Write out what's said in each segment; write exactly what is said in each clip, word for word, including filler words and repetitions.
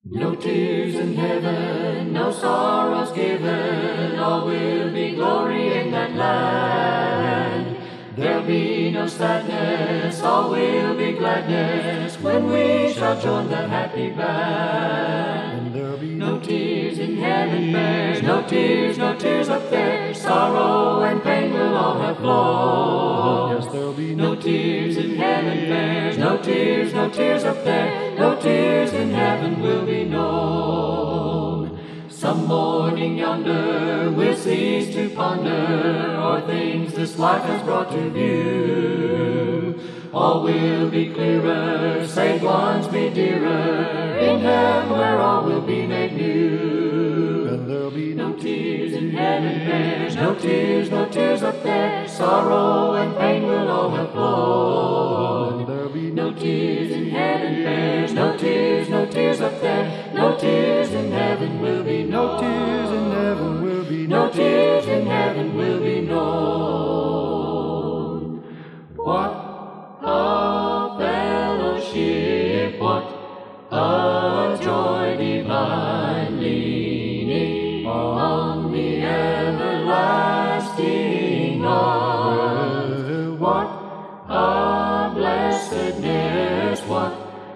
No tears in heaven, no sorrows given, all will be glory in that land. There'll be no sadness, all will be gladness, when we shall join the happy band. And there'll be no tears in heaven fair, no tears, no tears up there, sorrow and pain will all have flown. Yes, there'll be no tears in heaven fair, no tears, no tears up there, no tears in heaven will be known. Some morning yonder we'll cease to ponder o'er things this life has brought to view. All will be clearer, saved ones be dearer, in heaven where all will be made new. And there'll be no tears in heaven fair, no tears, no tears up there, sorrow and pain will all have flown. And there'll be no tears in heaven fair, no tears, no tears up there, no tears in heaven will be known. No tears in heaven will be no tears in heaven will be known. What a fellowship, what a joy divine, leaning on the everlasting arms. What a blessedness, what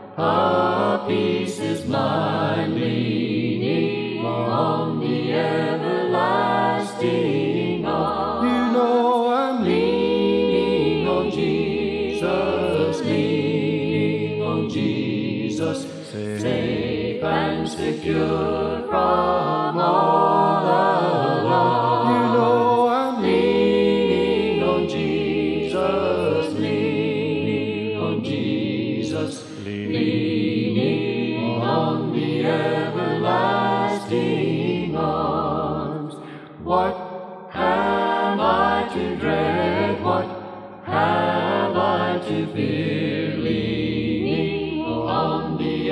a peace is mine, leaning on the everlasting arms. You know I'm leaning on Jesus, leaning on Jesus, safe and secure from all alarm. You know I'm leaning on Jesus, leaning on Jesus, leaning on the everlasting arms. What have I to dread? What have I to fear? Leaning on the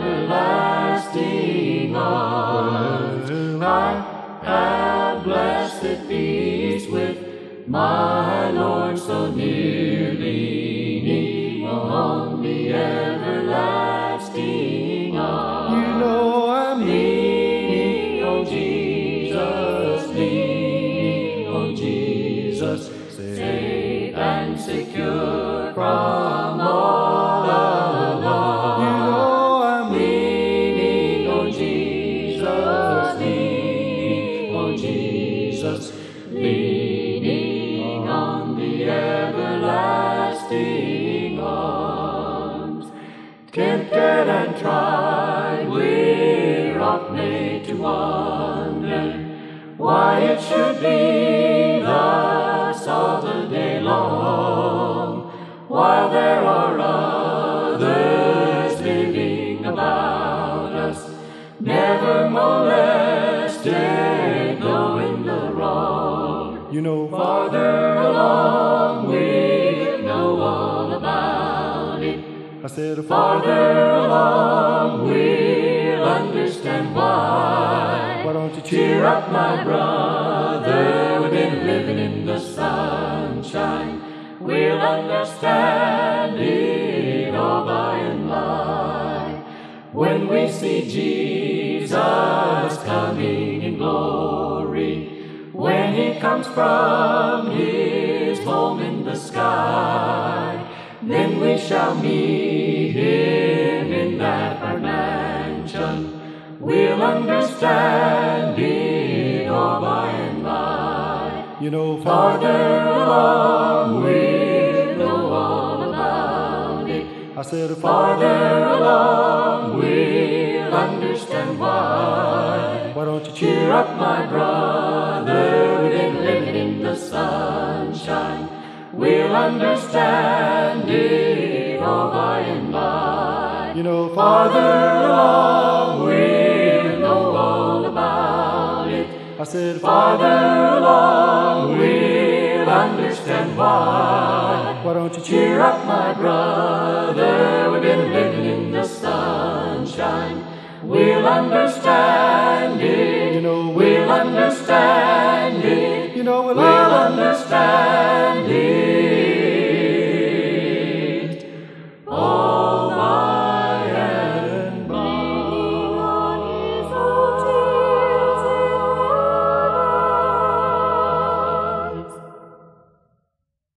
everlasting arms. I have blessed peace with my Lord so near, leaning on the everlasting arms. You know I'm leaning on Jesus, leaning on Jesus, safe and secure from all alarm. You know I'm leaning on Jesus, leaning on Jesus, leaning on the everlasting arms. Tempted and tried, we're oft made to wonder why it should be thus all the day long, while there are others living about us, never molested, though in the wrong. You know Farther along, we know all about it. I said Farther along, we'll understand why. Why don't you Cheer up, my brother, we've been living in the sunshine. We'll understand it all by and by, when we see Jesus coming in glory, when he comes from his home in the sky. Then we shall meet him in that bright mansion. We'll understand it all by and by. You know Farther along, we'll know all about it. I said Farther along, we'll understand why. Why don't you Cheer up, my brother, we've been living in the sunshine. We'll understand it all by and by. You know Farther along, we'll know all about it. I said Farther along, we'll understand why. Why don't you Cheer up, my brother, we've been living in the sunshine. We'll understand it. You know We'll understand it. You know we'll We'll